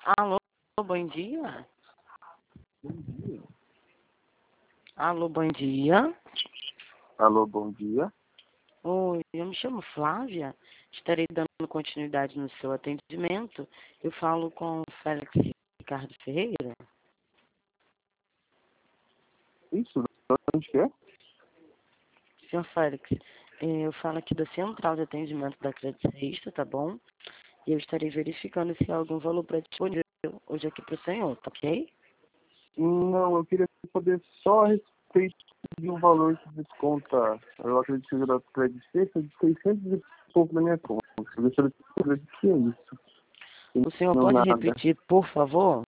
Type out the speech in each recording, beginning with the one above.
Alô, bom dia. Alô, bom dia. Alô, bom dia. Oi, eu me chamo Flávia. Estarei dando continuidade no seu atendimento. Eu falo com o Félix Ricardo Ferreira. Isso, onde que é? Senhor Félix, eu falo aqui da Central de Atendimento da Crédito Sexta, tá bom? E eu estarei verificando se há algum valor para disponível hoje aqui para o senhor, tá ok? Não, eu queria saber só a respeito de um valor que desconta, eu acredito que seja da Credit Sexta, de 600 e pouco na minha conta. Eu gostaria de saber o que é isso. O senhor Não pode nada. repetir, por favor?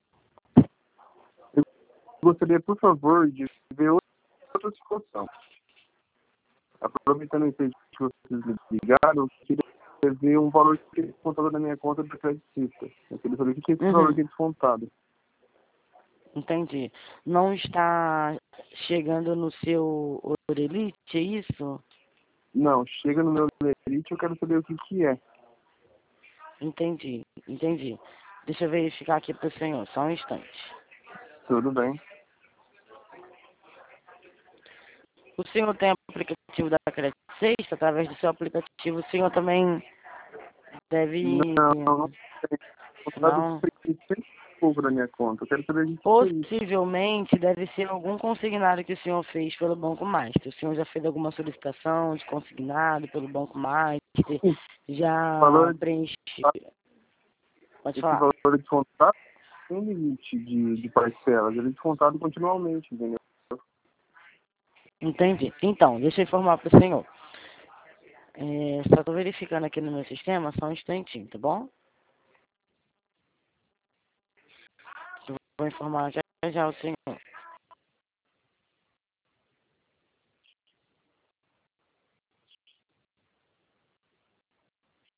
Eu gostaria, por favor, de ver outra situação. Aproveitando o emprego que vocês me ligaram, eu queria ver um valor que é descontado na minha conta da Credit Sexta. Eu queria saber o que é esse valor que é descontado. Entendi. Não está chegando no seu Orelite, é isso? Não, chega no meu lerite, eu quero saber o que é. Entendi. Deixa eu verificar aqui para o senhor, só um instante. Tudo bem. O senhor tem aplicativo da Crédito Sexta? Através do seu aplicativo, o senhor também deve... Não tem. Contado de Não. 600 e pouco da minha conta. Eu quero saber o que é isso. Possivelmente deve ser algum consignado que o senhor fez pelo Banco Master. O senhor já fez alguma solicitação de consignado pelo Banco Master? Sim, Já valor de, preencheu? Pode esse falar. valor de contrato tem limite de parcelas. Ele é descontado continuamente, entendeu? Entendi. Então, deixa eu informar para o senhor. Só estou verificando aqui no meu sistema, só um instantinho, tá bom? Eu vou informar já já o senhor.